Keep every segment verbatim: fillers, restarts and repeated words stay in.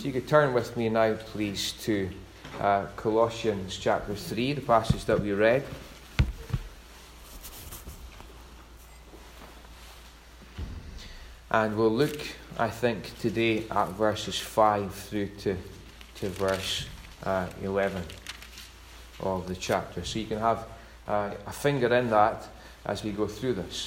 So you could turn with me now, please, to uh, Colossians chapter three, the passage that we read. And we'll look, I think, today at verses five through to, to verse uh, eleven of the chapter. So you can have uh, a finger in that as we go through this.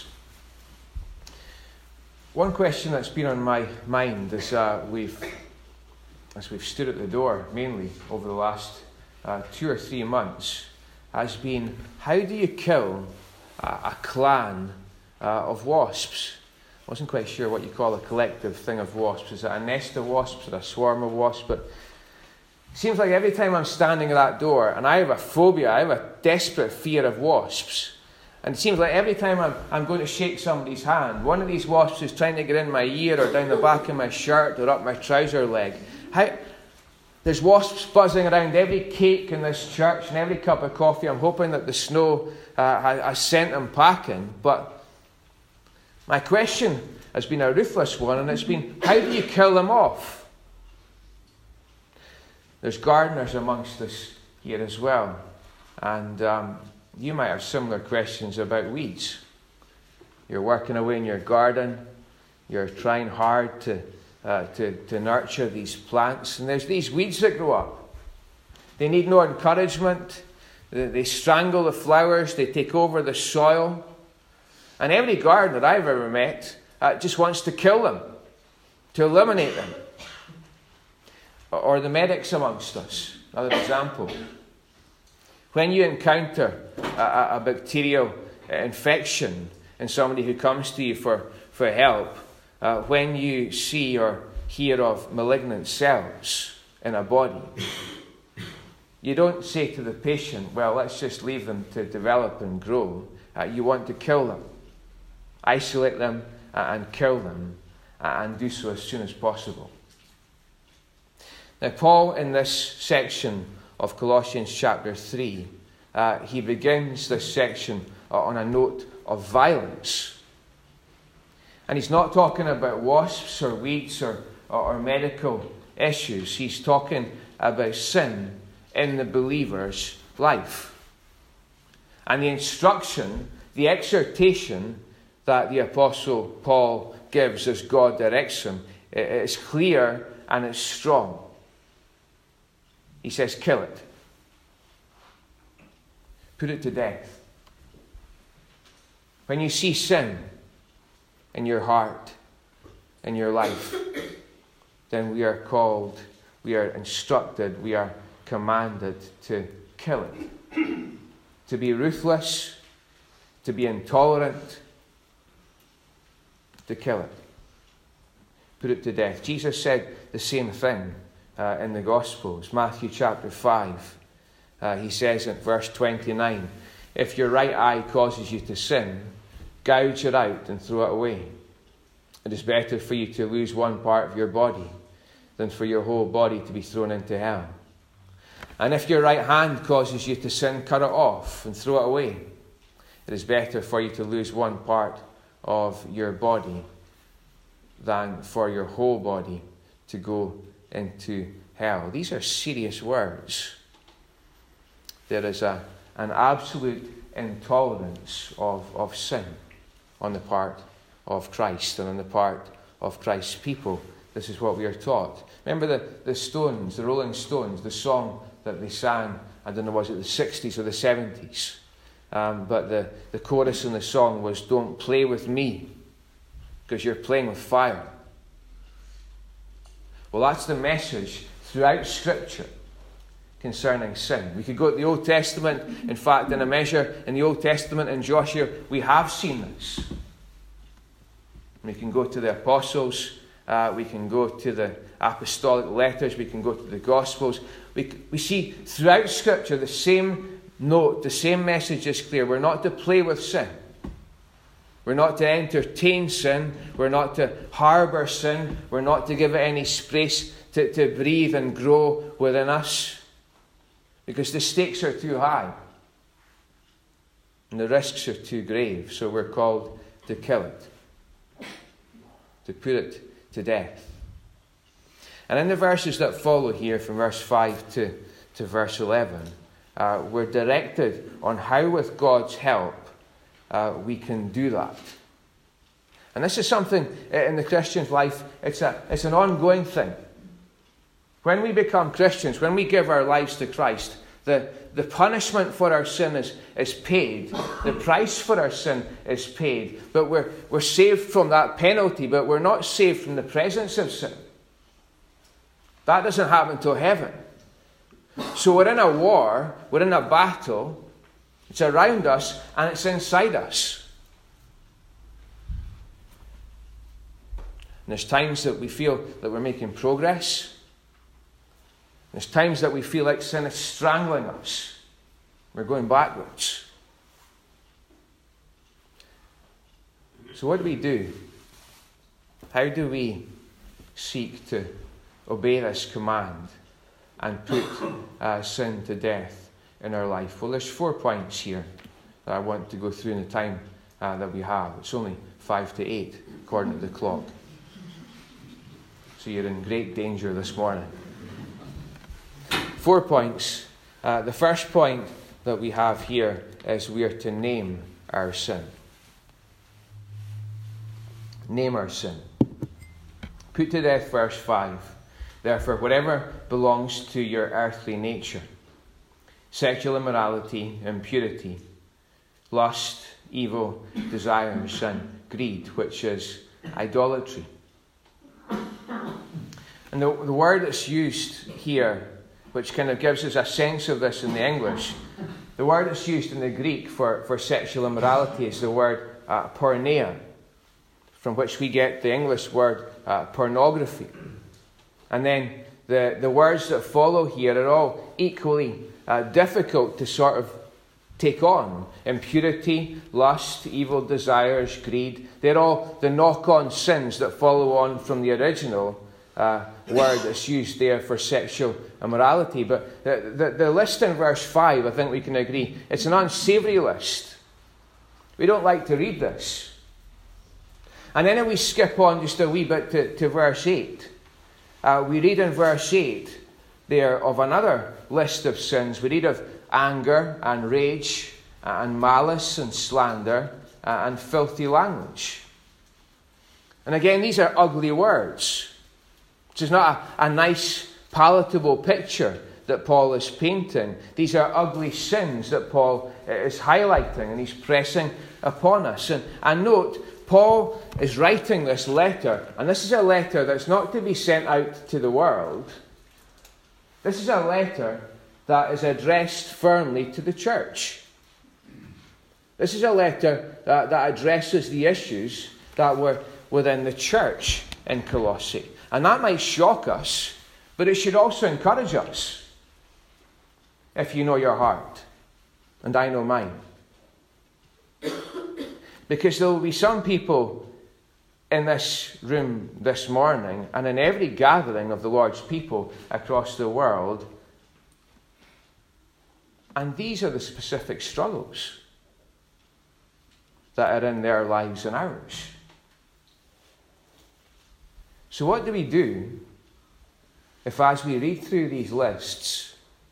One question that's been on my mind as uh, we've as we've stood at the door, mainly over the last uh, two or three months, has been, how do you kill a, a clan uh, of wasps? I wasn't quite sure what you call a collective thing of wasps. Is it a nest of wasps or a swarm of wasps? But it seems like every time I'm standing at that door, and I have a phobia, I have a desperate fear of wasps. And it seems like every time I'm, I'm going to shake somebody's hand, one of these wasps is trying to get in my ear or down the back of my shirt or up my trouser leg. How, there's wasps buzzing around every cake in this church and every cup of coffee. I'm hoping that the snow uh, has, has sent them packing. But my question has been a ruthless one, and it's been, how do you kill them off? There's gardeners amongst us here as well. And um, you might have similar questions about weeds. You're working away in your garden. You're trying hard to, uh, to, to nurture these plants. And there's these weeds that grow up. They need no encouragement. They, they strangle the flowers. They take over the soil. And every gardener I've ever met uh, just wants to kill them, to eliminate them. Or the medics amongst us, another example. When you encounter a, a bacterial infection in somebody who comes to you for, for help, uh, when you see or hear of malignant cells in a body, you don't say to the patient, well, let's just leave them to develop and grow. Uh, you want to kill them, isolate them uh, and kill them, uh, and do so as soon as possible. Now, Paul, in this section of Colossians chapter three, uh, he begins this section uh, on a note of violence. And he's not talking about wasps or weeds or, or, or medical issues. He's talking about sin in the believer's life. And the instruction, the exhortation that the Apostle Paul gives as God directs him, is clear and it's strong. He says, kill it. Put it to death. When you see sin in your heart, in your life, then we are called, we are instructed, we are commanded to kill it. To be ruthless, to be intolerant, to kill it. Put it to death. Jesus said the same thing uh, in the Gospels. Matthew chapter five. Uh, he says in verse twenty-nine, if your right eye causes you to sin, gouge it out and throw it away. It is better for you to lose one part of your body than for your whole body to be thrown into hell. And if your right hand causes you to sin, cut it off and throw it away. It is better for you to lose one part of your body than for your whole body to go into hell. These are serious words. There is a, an absolute intolerance of, of sin on the part of Christ and on the part of Christ's people. This is what we are taught. Remember the, the Stones, the Rolling Stones, the song that they sang, I don't know, was it the sixties or the seventies? Um, but the, the chorus in the song was, don't play with me, because you're playing with fire. Well, that's the message throughout Scripture concerning sin. We could go to the Old Testament. In fact, in a measure, in the Old Testament, in Joshua, we have seen this. We can go to the Apostles. Uh, we can go to the Apostolic letters. We can go to the Gospels. We, we see throughout Scripture the same note, the same message is clear. We're not to play with sin. We're not to entertain sin. We're not to harbour sin. We're not to give it any space to, to breathe and grow within us. Because the stakes are too high. And the risks are too grave. So we're called to kill it. To put it to death. And in the verses that follow here, from verse five to, to verse eleven, uh, we're directed on how, with God's help, uh, we can do that. And this is something in the Christian's life, it's, a, it's an ongoing thing. When we become Christians, when we give our lives to Christ, the, the punishment for our sin is, is paid. The price for our sin is paid. But we're, we're saved from that penalty, but we're not saved from the presence of sin. That doesn't happen until heaven. So we're in a war, we're in a battle, it's around us, and it's inside us. And there's times that we feel that we're making progress. There's times that we feel like sin is strangling us. We're going backwards. So what do we do? How do we seek to obey this command and put uh, sin to death in our life? Well, there's four points here that I want to go through in the time uh, that we have. It's only five to eight, according to the clock. So you're in great danger this morning. Four points. Uh, the first point that we have here is we are to name our sin. Name our sin. Put to death verse five. Therefore, whatever belongs to your earthly nature, sexual immorality, impurity, lust, evil desires, and greed, which is idolatry. And the, the word that's used here, which kind of gives us a sense of this in the English, the word that's used in the Greek for, for sexual immorality is the word uh, porneia, from which we get the English word uh, pornography. And then the, the words that follow here are all equally uh, difficult to sort of take on. Impurity, lust, evil desires, greed. They're all the knock-on sins that follow on from the original uh, word that's used there for sexual immorality. But the, the, the list in verse five, I think we can agree, it's an unsavoury list. We don't like to read this. And then if we skip on just a wee bit to, to verse eight, uh, we read in verse eight there of another list of sins. We read of anger and rage and malice and slander and filthy language. And again, these are ugly words. This is not a, a nice, palatable picture that Paul is painting. These are ugly sins that Paul is highlighting and he's pressing upon us. And, and note, Paul is writing this letter, and this is a letter that's not to be sent out to the world. This is a letter that is addressed firmly to the church. This is a letter that, that addresses the issues that were within the church in Colossae. And that might shock us, but it should also encourage us. If you know your heart, and I know mine. Because there will be some people in this room this morning, and in every gathering of the Lord's people across the world, and these are the specific struggles that are in their lives and ours. So what do we do if, as we read through these lists,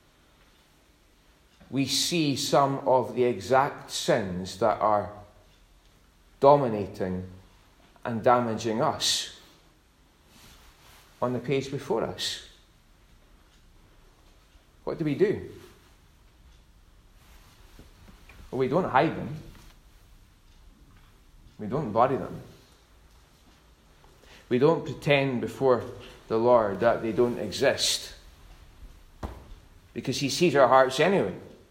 we see some of the exact sins that are dominating and damaging us on the page before us? What do we do? Well, we don't hide them. We don't bury them. We don't pretend before the Lord that they don't exist, because He sees our hearts anyway.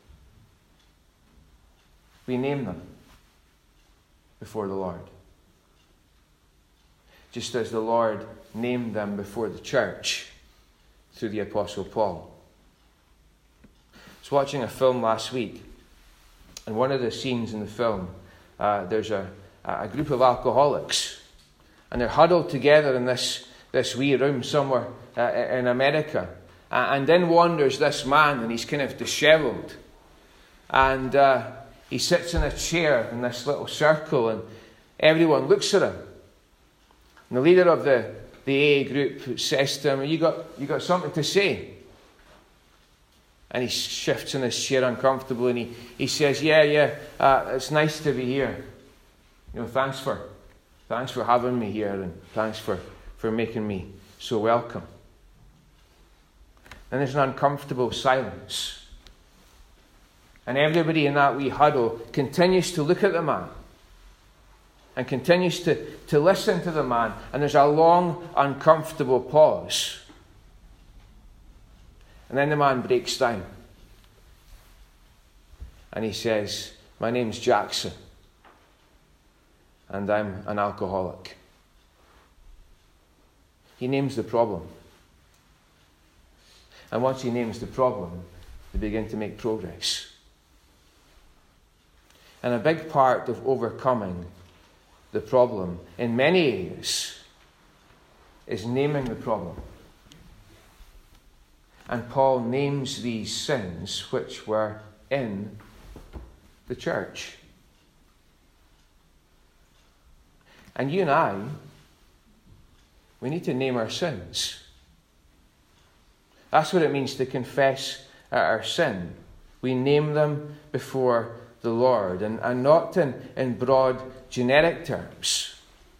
We name them before the Lord, just as the Lord named them before the church through the Apostle Paul. I was watching a film last week, and one of the scenes in the film, uh, there's a, a group of alcoholics, and they're huddled together in this, this wee room somewhere uh, in America. Uh, and in wanders this man, and he's kind of dishevelled. And uh, he sits in a chair in this little circle, and everyone looks at him. And the leader of the, the A group says to him, you got, you got something to say? And he shifts in his chair uncomfortably, and he, he says, yeah, yeah, uh, it's nice to be here. You know, thanks for, thanks for having me here, and thanks for, for making me so welcome. And there's an uncomfortable silence. And everybody in that wee huddle continues to look at the man and continues to, to listen to the man. And there's a long, uncomfortable pause. And then the man breaks down. And he says, my name's Jackson. And I'm an alcoholic. He names the problem. And once he names the problem, they begin to make progress. And a big part of overcoming the problem, in many areas, is naming the problem. And Paul names these sins which were in the church. And you and I, we need to name our sins. That's what it means to confess our sin. We name them before the Lord, and, and not in, in broad generic terms.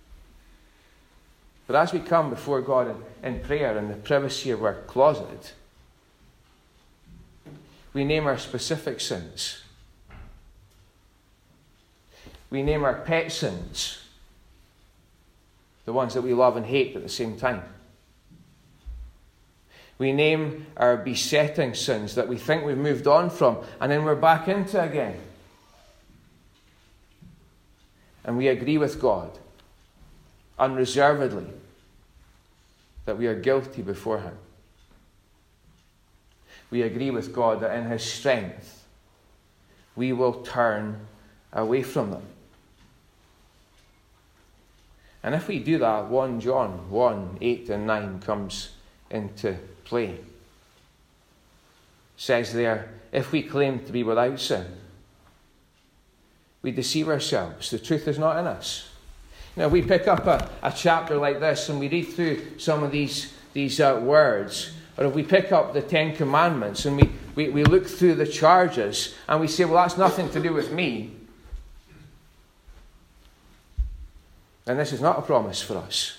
But as we come before God in, in prayer in the privacy of our closet, we name our specific sins. We name our pet sins, the ones that we love and hate at the same time. We name our besetting sins that we think we've moved on from, and then we're back into again. And we agree with God unreservedly that we are guilty before Him. We agree with God that in His strength we will turn away from them. And if we do that, First John one, eight and nine comes into play. It says there, if we claim to be without sin, we deceive ourselves. The truth is not in us. Now, we pick up a, a chapter like this and we read through some of these, these uh, words, or if we pick up the Ten Commandments and we, we, we look through the charges and we say, well, that's nothing to do with me, then this is not a promise for us.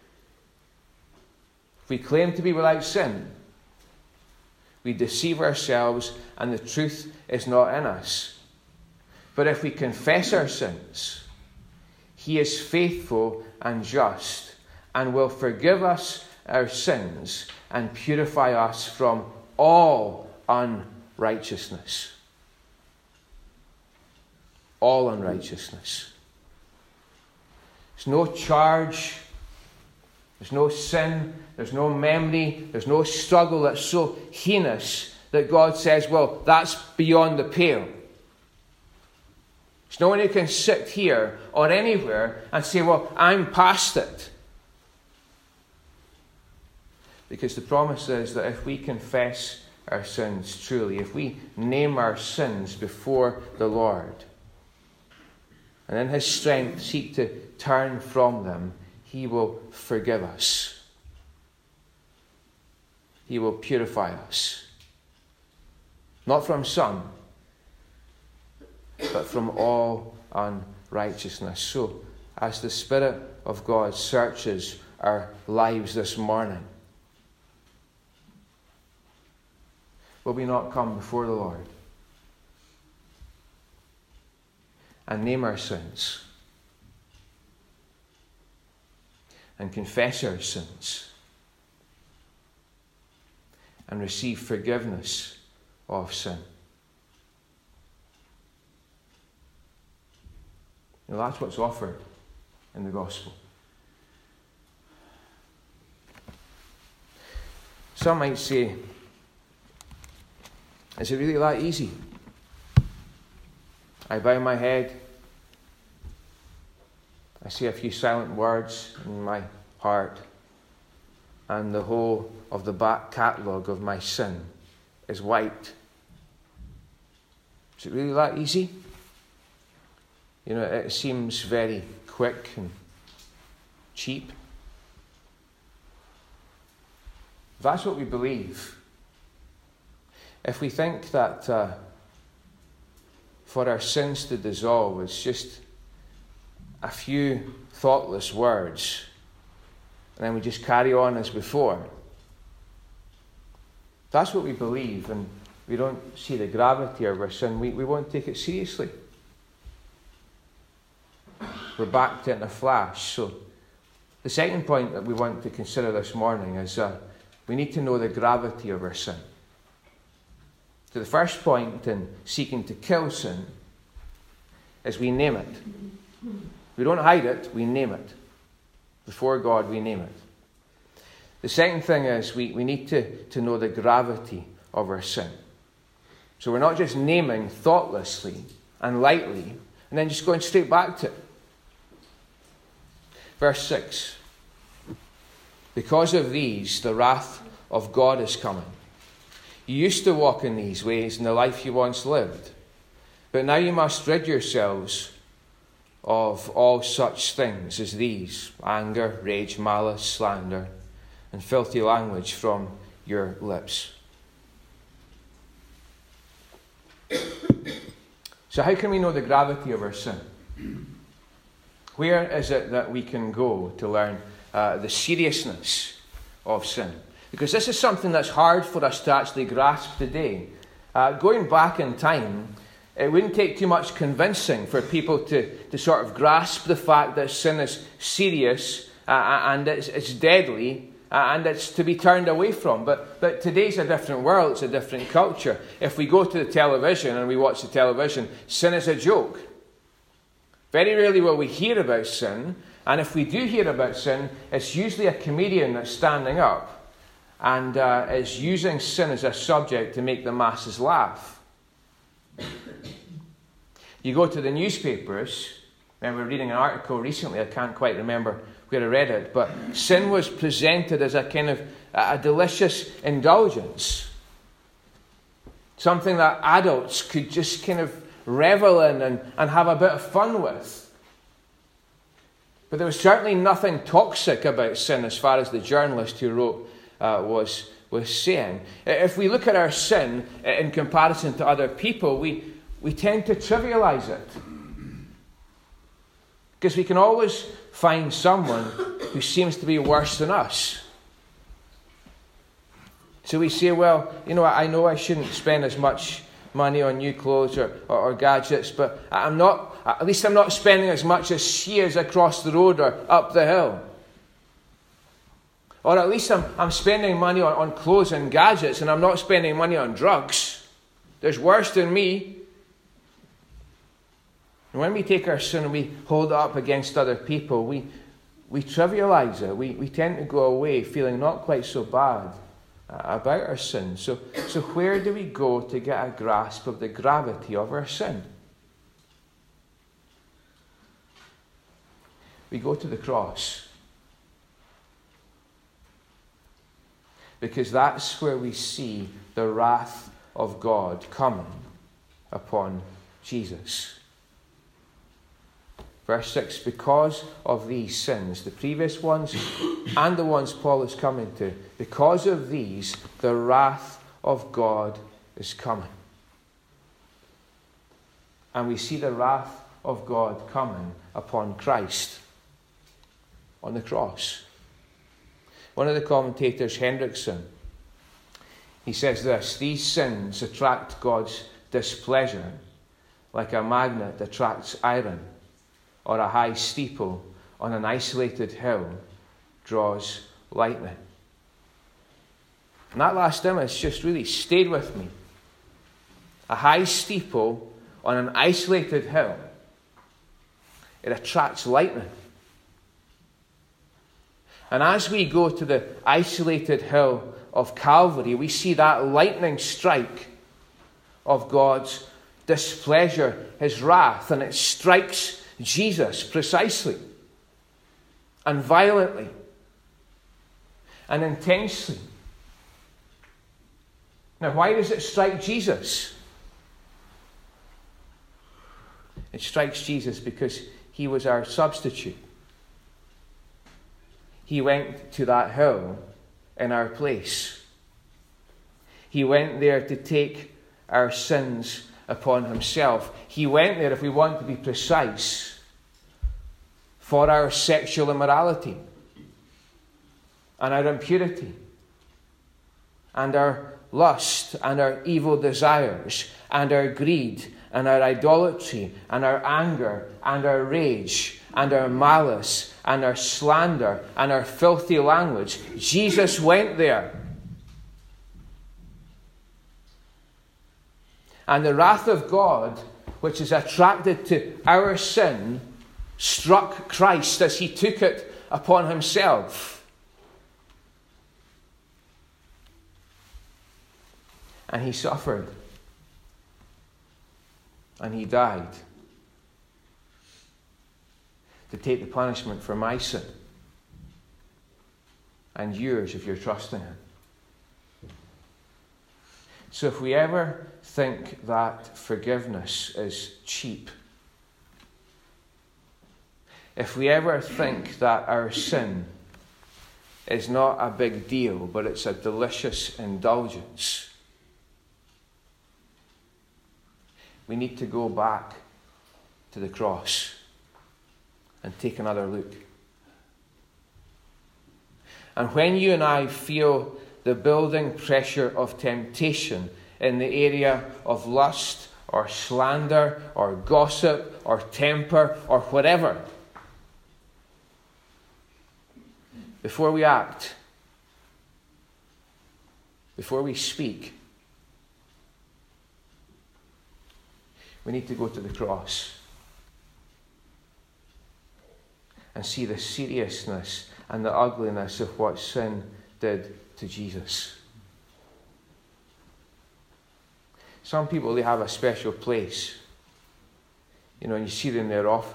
If we claim to be without sin, we deceive ourselves and the truth is not in us. But if we confess our sins, He is faithful and just and will forgive us our sins and purify us from all unrighteousness. All unrighteousness. There's no charge, there's no sin, there's no memory, there's no struggle that's so heinous that God says, well, that's beyond the pale. There's no one who can sit here or anywhere and say, well, I'm past it. Because the promise is that if we confess our sins truly, if we name our sins before the Lord, and in His strength seek to turn from them, He will forgive us. He will purify us. Not from some, but from all unrighteousness. So, as the Spirit of God searches our lives this morning, will we not come before the Lord and name our sins and confess our sins and receive forgiveness of sin? You know, that's what's offered in the gospel. Some might say, is it really that easy? I bow my head, I say a few silent words in my heart, and the whole of the back catalogue of my sin is wiped. Is it really that easy? You know, it seems very quick and cheap. That's what we believe. If we think that uh, for our sins to dissolve, it's just a few thoughtless words, and then we just carry on as before. That's what we believe, and we don't see the gravity of our sin. We, we won't take it seriously. We're back to it in a flash. So the second point that we want to consider this morning is uh, we need to know the gravity of our sin. So the first point in seeking to kill sin is we name it. We don't hide it, we name it. Before God, we name it. The second thing is we, we need to, to know the gravity of our sin. So we're not just naming thoughtlessly and lightly and then just going straight back to it. Verse six. Because of these, the wrath of God is coming. You used to walk in these ways in the life you once lived, but now you must rid yourselves of all such things as these: anger, rage, malice, slander, and filthy language from your lips. So how can we know the gravity of our sin? Where is it that we can go to learn uh, the seriousness of sin? Because this is something that's hard for us to actually grasp today. Uh, going back in time, it wouldn't take too much convincing for people to, to sort of grasp the fact that sin is serious uh, and it's, it's deadly uh, and it's to be turned away from. But, but today's a different world, it's a different culture. If we go to the television and we watch the television, sin is a joke. Very rarely will we hear about sin, and if we do hear about sin, it's usually a comedian that's standing up and uh, is using sin as a subject to make the masses laugh. You go to the newspapers. I remember reading an article recently, I can't quite remember where I read it, but sin was presented as a kind of a delicious indulgence. Something that adults could just kind of revel in and, and have a bit of fun with. But there was certainly nothing toxic about sin as far as the journalist who wrote uh, was, was saying. If we look at our sin in comparison to other people, we, we tend to trivialize it. Because we can always find someone who seems to be worse than us. So we say, well, you know, I know I shouldn't spend as much money on new clothes or, or, or gadgets, but I'm not, at least I'm not spending as much as she is across the road or up the hill. Or at least I'm, I'm spending money on, on clothes and gadgets and I'm not spending money on drugs. There's worse than me. And when we take our sin and we hold it up against other people, we, we trivialize it. We, we tend to go away feeling not quite so bad about our sin. So, so where do we go to get a grasp of the gravity of our sin? We go to the cross. Because that's where we see the wrath of God coming upon Jesus. Verse six, because of these sins, the previous ones and the ones Paul is coming to, because of these, the wrath of God is coming. And we see the wrath of God coming upon Christ on the cross. One of the commentators, Hendrickson, he says this: these sins attract God's displeasure like a magnet attracts iron, or a high steeple on an isolated hill draws lightning. And that last image just really stayed with me. A high steeple on an isolated hill. It attracts lightning. And as we go to the isolated hill of Calvary, we see that lightning strike of God's displeasure, his wrath, and it strikes Jesus precisely and violently and intensely. Now, why does it strike Jesus? It strikes Jesus because he was our substitute. He went to that hill in our place. He went there to take our sins upon himself. He went there, if we want to be precise, for our sexual immorality and our impurity and our lust and our evil desires and our greed and our idolatry and our anger and our rage and our malice and our slander and our filthy language. Jesus went there. And the wrath of God, which is attracted to our sin, struck Christ as he took it upon himself. And he suffered. And he died to take the punishment for my sin and yours if you're trusting him. So if we ever think that forgiveness is cheap, if we ever think that our sin is not a big deal, but it's a delicious indulgence, we need to go back to the cross and take another look. And when you and I feel the building pressure of temptation in the area of lust or slander or gossip or temper or whatever, before we act, before we speak, we need to go to the cross and see the seriousness and the ugliness of what sin did to Jesus. Some people, they have a special place. You know, and you see them there often.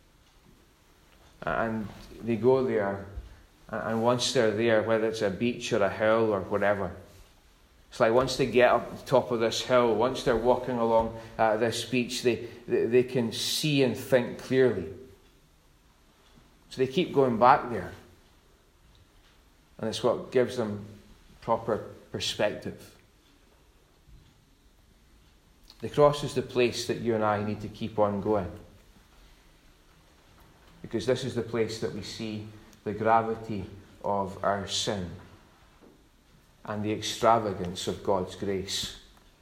And they go there, and once they're there, whether it's a beach or a hill or whatever, it's like once they get up the top of this hill, once they're walking along uh, this beach, they, they, they can see and think clearly. So they keep going back there. And it's what gives them proper perspective. The cross is the place that you and I need to keep on going. Because this is the place that we see the gravity of our sin and the extravagance of God's grace.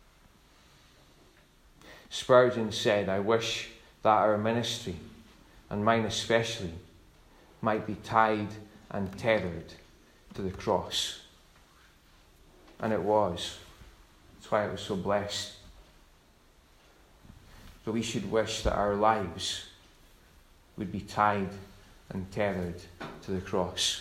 Spurgeon said, "I wish that our ministry, and mine especially, might be tied and tethered to the cross." And it was. That's why it was so blessed. But we should wish that our lives would be tied and tethered to the cross.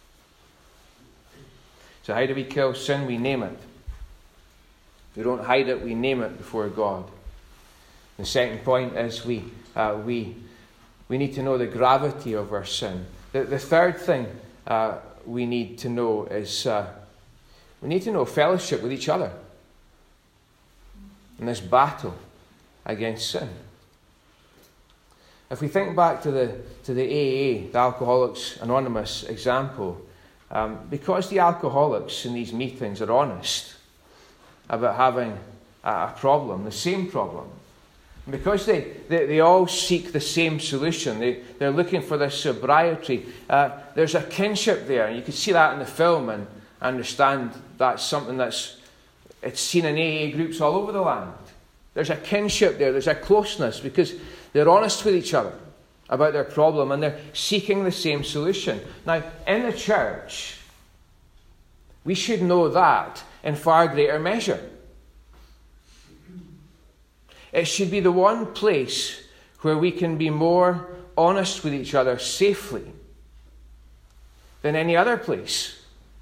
So how do we kill sin? We name it. We don't hide it, we name it before God. The second point is we uh, we we need to know the gravity of our sin. The, the third thing uh, we need to know is uh, we need to know fellowship with each other in this battle against sin. If we think back to the to the A A, the Alcoholics Anonymous example, um, because the alcoholics in these meetings are honest about having a, a problem, the same problem, and because they, they, they all seek the same solution, they, they're looking for this sobriety, uh, there's a kinship there. And you can see that in the film and understand that's something that's it's seen in A A groups all over the land. There's a kinship there, there's a closeness, because they're honest with each other about their problem and they're seeking the same solution. Now, in the church, we should know that in far greater measure. It should be the one place where we can be more honest with each other safely than any other place.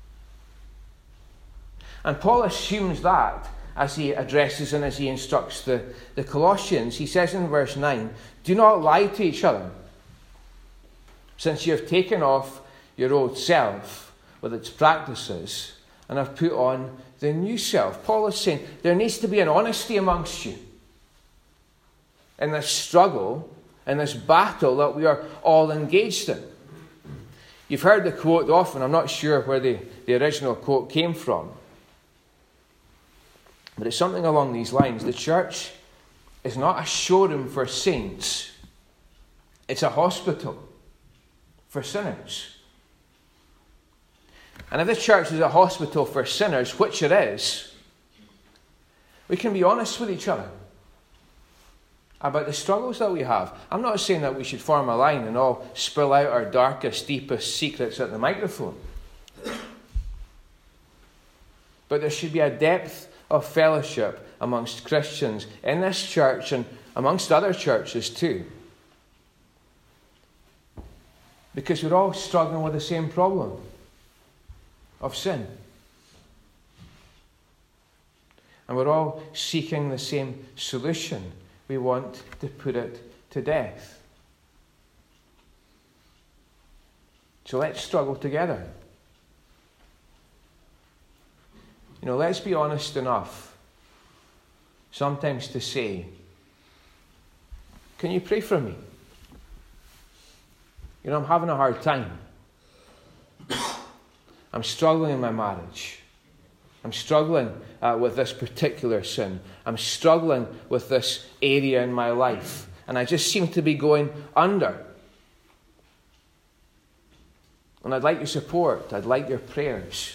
And Paul assumes that as he addresses and as he instructs the, the Colossians. He says in verse nine, "Do not lie to each other, since you have taken off your old self with its practices and have put on the new self." Paul is saying there needs to be an honesty amongst you in this struggle, in this battle that we are all engaged in. You've heard the quote often. I'm not sure where the, the original quote came from. But it's something along these lines. The church is not a showroom for saints. It's a hospital for sinners. And if the church is a hospital for sinners, which it is, we can be honest with each other about the struggles that we have. I'm not saying that we should form a line and all spill out our darkest, deepest secrets at the microphone. But there should be a depth of fellowship amongst Christians in this church and amongst other churches too. Because we're all struggling with the same problem of sin. And we're all seeking the same solution. We want to put it to death. So let's struggle together. You know, let's be honest enough sometimes to say, can you pray for me? You know, I'm having a hard time. I'm struggling in my marriage. I'm struggling uh, with this particular sin. I'm struggling with this area in my life. And I just seem to be going under. And I'd like your support. I'd like your prayers.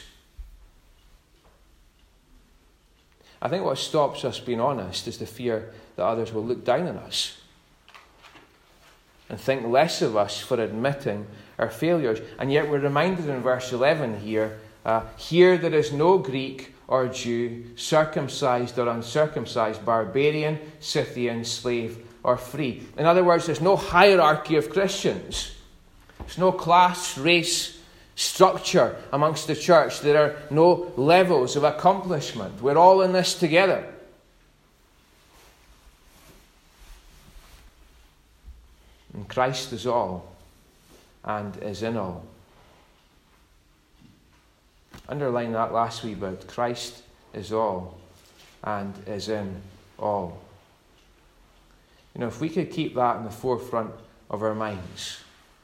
I think what stops us being honest is the fear that others will look down on us and think less of us for admitting our failures. And yet we're reminded in verse eleven here, uh, here there is no Greek or Jew, circumcised or uncircumcised, barbarian, Scythian, slave or free. In other words, there's no hierarchy of Christians. There's no class, race, structure amongst the church. There are no levels of accomplishment. We're all in this together. And Christ is all and is in all. Underline that last wee bit. Christ is all and is in all. You know, if we could keep that in the forefront of our minds,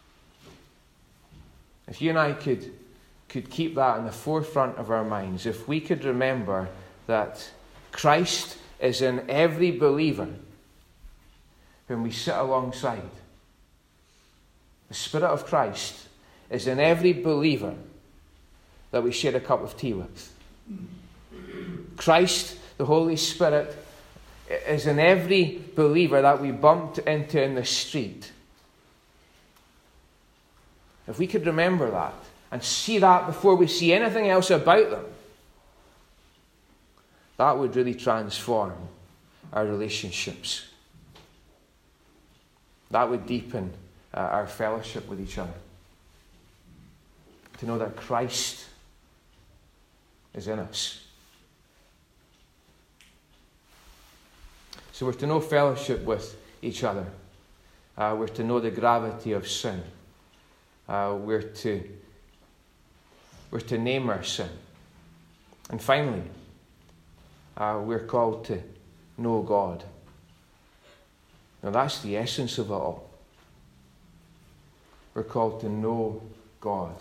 if you and I could, could keep that in the forefront of our minds, if we could remember that Christ is in every believer whom we sit alongside, the Spirit of Christ is in every believer that we share a cup of tea with. Christ, the Holy Spirit, is in every believer that we bumped into in the street. If we could remember that and see that before we see anything else about them, that would really transform our relationships. That would deepen uh, our fellowship with each other. To know that Christ is in us. So we're to know fellowship with each other. Uh, we're to know the gravity of sin. Uh, we're to we're to name our sin. And finally, uh, we're called to know God. Now that's the essence of it all. We're called to know God.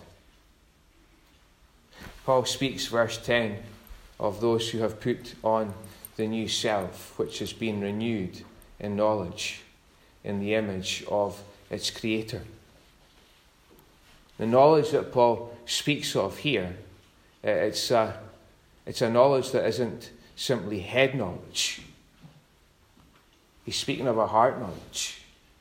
Paul speaks, verse ten, of those who have put on the new self, which has been renewed in knowledge, in the image of its Creator. The knowledge that Paul speaks of here, it's a, it's a knowledge that isn't simply head knowledge. He's speaking of a heart knowledge.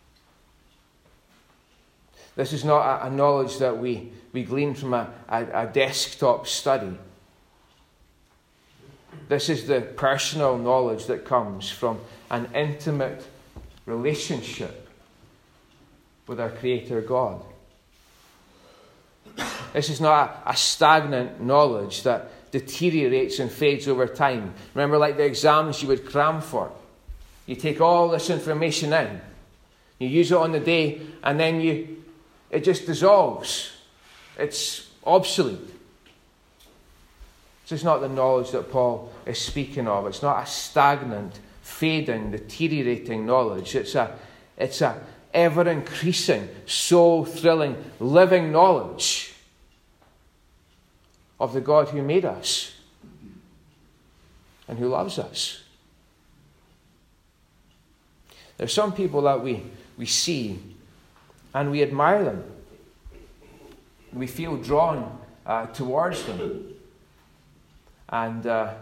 This is not a, a knowledge that we, we glean from a, a, a desktop study. This is the personal knowledge that comes from an intimate relationship with our Creator God. This is not a, a stagnant knowledge that deteriorates and fades over time. Remember, like the exams you would cram for. You take all this information in. You use it on the day, and then you it just dissolves. It's obsolete. This is not the knowledge that Paul is speaking of. It's not a stagnant, fading, deteriorating knowledge. It's a, it's a ever-increasing, soul-thrilling, living knowledge of the God who made us. and who loves us. There's some people that we, we see and we admire them. We feel drawn uh, towards them. And, uh,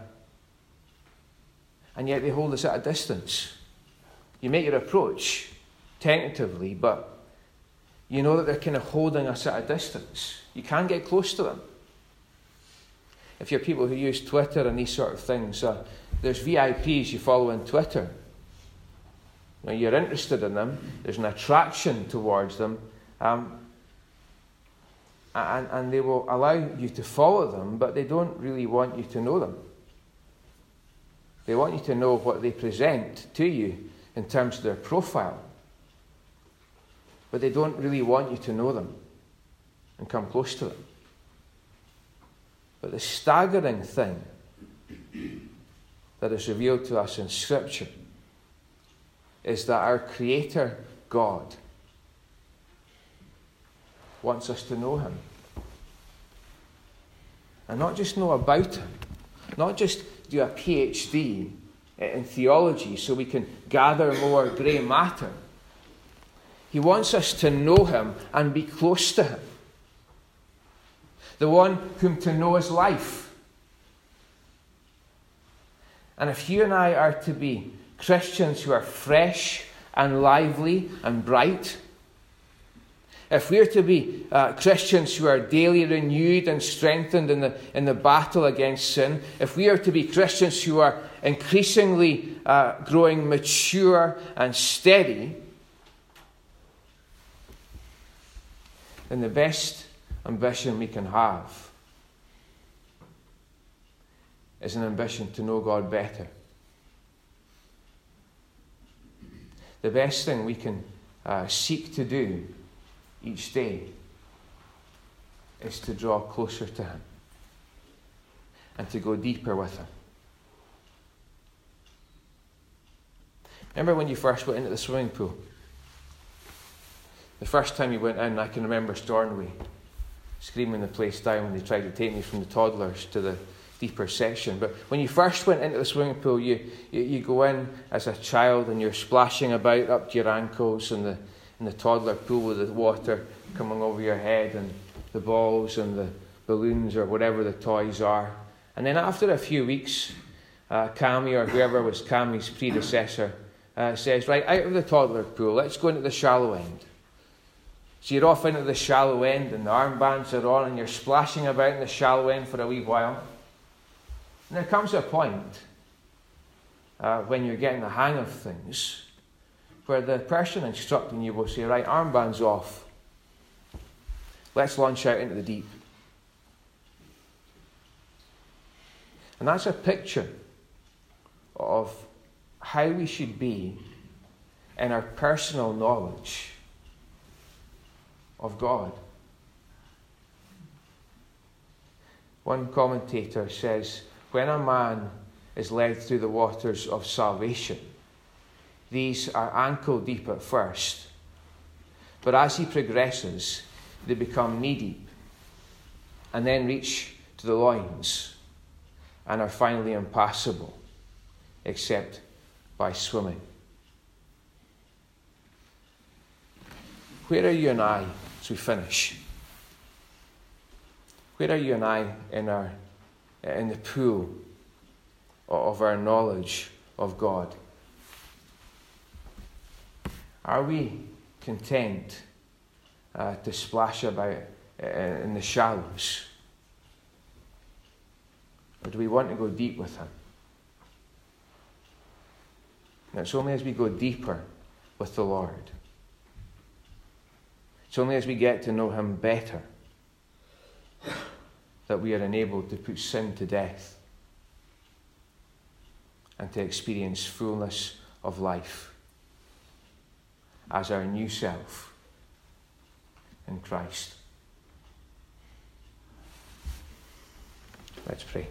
and yet they hold us at a distance. You make your approach tentatively, but you know that they're kind of holding us at a distance. You can't get close to them. If you're people who use Twitter and these sort of things, uh, there's V I Ps you follow on Twitter. Now, you're interested in them. There's an attraction towards them. Um, and, and they will allow you to follow them, but they don't really want you to know them. They want you to know what they present to you in terms of their profile. But they don't really want you to know them and come close to them. But the staggering thing that is revealed to us in Scripture is that our Creator God wants us to know Him. And not just know about Him, not just do a P H D in theology so we can gather more grey matter. He wants us to know Him and be close to Him. The one whom to know is life. And if you and I are to be Christians who are fresh and lively and bright, if we're to be uh, Christians who are daily renewed and strengthened in the, in the battle against sin, if we are to be Christians who are increasingly uh, growing mature and steady, then the best ambition we can have is an ambition to know God better. The best thing we can uh, seek to do each day is to draw closer to Him and to go deeper with Him. Remember when you first went into the swimming pool? The first time you went in, I can remember Stornoway screaming the place down when they tried to take me from the toddlers to the deeper section. But when you first went into the swimming pool, you, you, you go in as a child and you're splashing about up to your ankles in the, in the toddler pool with the water coming over your head and the balls and the balloons or whatever the toys are. And then after a few weeks, uh, Cammy or whoever was Cammy's predecessor uh, says, right, out of the toddler pool, let's go into the shallow end. So you're off into the shallow end and the armbands are on and you're splashing about in the shallow end for a wee while. And there comes a point uh, when you're getting the hang of things where the person instructing you will say, right, armbands off. Let's launch out into the deep. And that's a picture of how we should be in our personal knowledge of God. One commentator says, when a man is led through the waters of salvation, these are ankle deep at first, but as he progresses, they become knee deep and then reach to the loins and are finally impassable except by swimming. Where are you and I as we finish? Where are you and I in our in the pool of our knowledge of God? Are we content uh, to splash about in the shallows? Or do we want to go deep with Him? And it's only as we go deeper with the Lord, it's only as we get to know Him better that we are enabled to put sin to death and to experience fullness of life as our new self in Christ. Let's pray.